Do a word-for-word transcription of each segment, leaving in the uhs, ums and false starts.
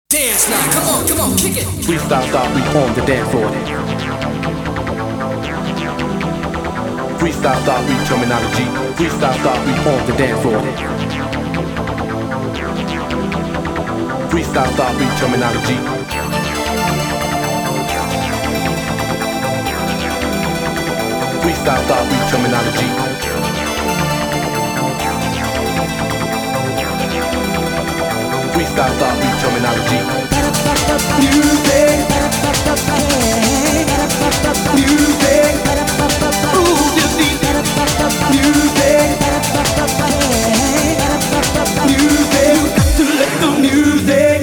Dance now, come on, come on, kick it. Freestyle style, we on the dance floor. Freestyle style, we terminology. Freestyle style, we on the dance floor. Freestyle style, we terminology. Freestyle style, we terminology. Freestyle style, we terminology. Music, music, move your feet. Music, music, you got to let the music.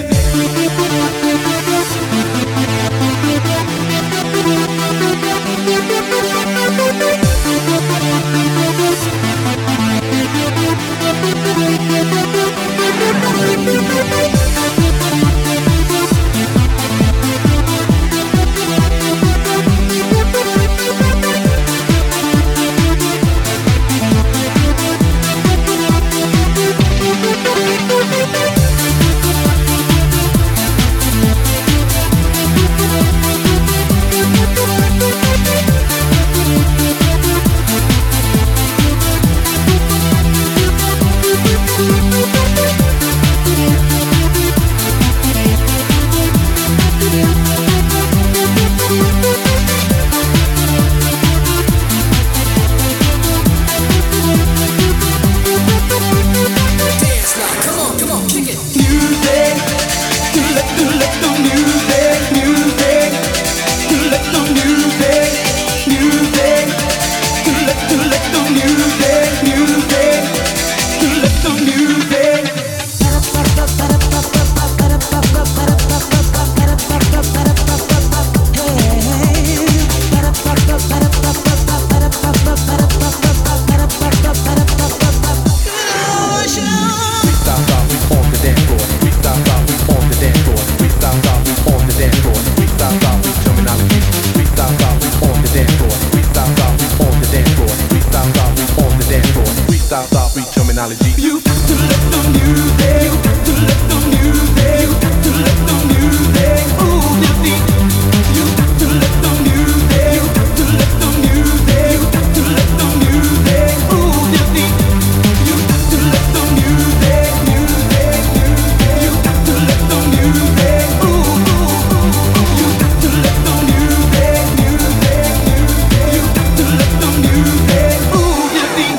You got to let the music, you got to let the music, you got to let the music move your feet. You got to let the music, you got to let the music, you got to let the music move your feet. You got to let the music, music, music, you got to let the music move, move, move. You got to let the music, music, music, you got to let the music move your feet.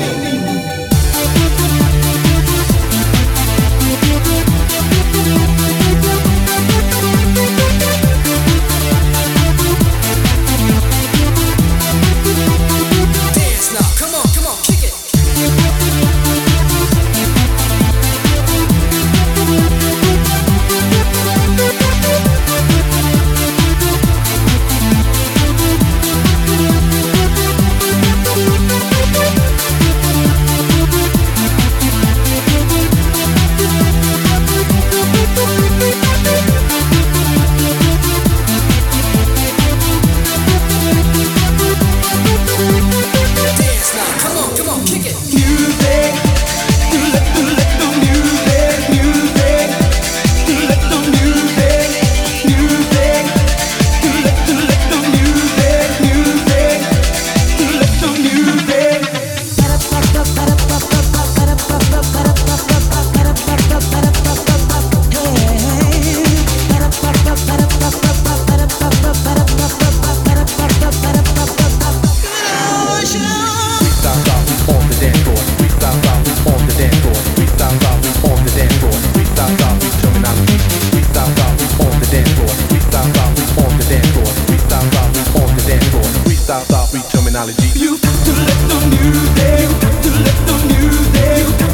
You got to let the music, you got to let the music, you got